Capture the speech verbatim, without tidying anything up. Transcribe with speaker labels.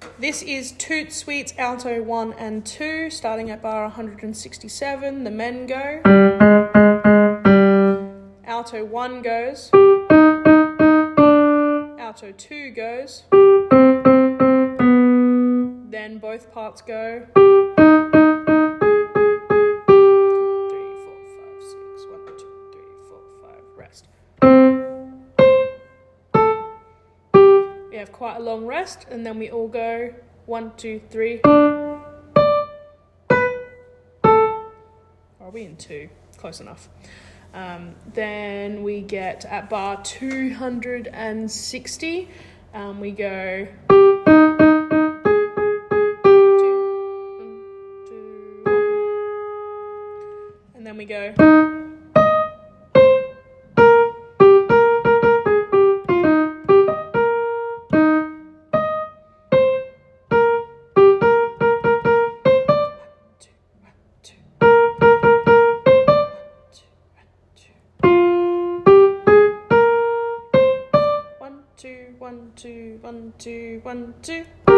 Speaker 1: This is Toot Sweets Alto one and two, starting at bar one hundred sixty-seven. The men go. Alto one goes. Alto two goes. Then both parts go. Two, three, four, five, six. One, two, three, four, five. Rest. We have quite a long rest, and then we all go one, two, three. Are we in two? Close enough. Um, then we get at bar two hundred sixty, um, we go two, two, and then we go two, one, two, one, two, one, two.